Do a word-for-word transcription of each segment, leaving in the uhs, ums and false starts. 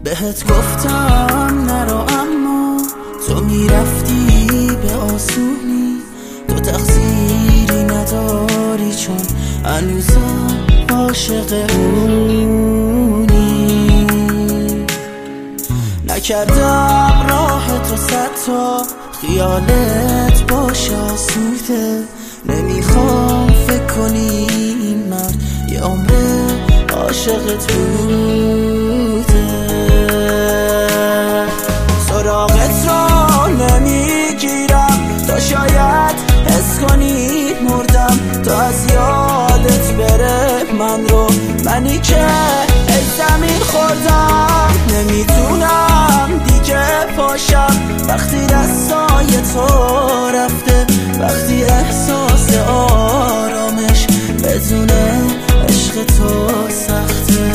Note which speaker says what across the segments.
Speaker 1: بهت گفتم نرو اما تو میرفتی به آسونی. تو تقصیری نداری چون هنوزم عاشق اونی. نکردم راه تو صد تا خیالت باشه آسوده. نمیخوام فکر کنی این مرد یه عمر عاشقت بوده. سراغت رو نمیگیرم تا شاید حس کنی مردم. تا از یادت بره من رو، منی که ای زمین خوردم. نمیتونم دیگه پاشم وقتی دستای تو رفته. وقتی احساس آرامش بدون عشق تو سخته.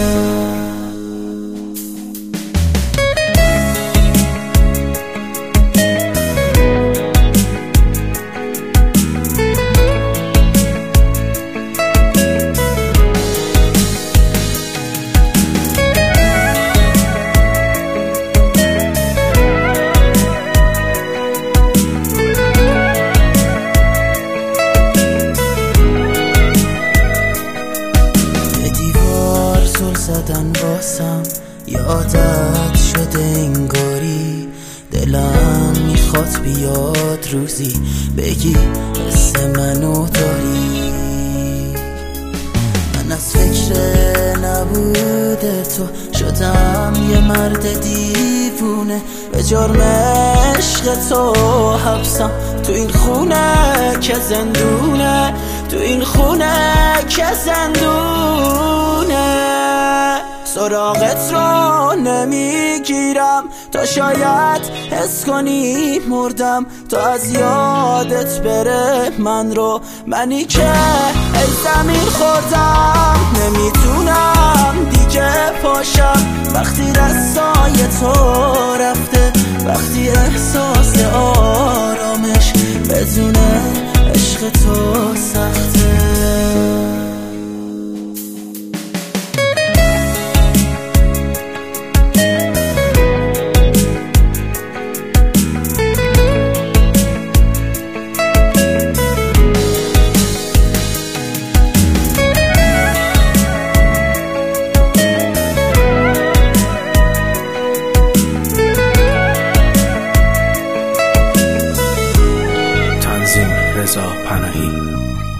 Speaker 1: زدن باسم یه عادت شده انگاری. دلم میخواد بیاد روزی بگی حس منو داری. من از فکر نبوده تو شدم یه مرد دیوونه. به جرم عشق تو حبسم تو این خونه که زندونه. تو این خونه که زندونه. سراغت رو نمیگیرم تا شاید حس کنی مردم. تا از یادت بره من رو، منی که ای زمین خوردم. نمیتونم دیگه پاشم وقتی دستای تو رفته. وقتی احساس آرامش بدون عشق تو سخته.
Speaker 2: رضا پناهی.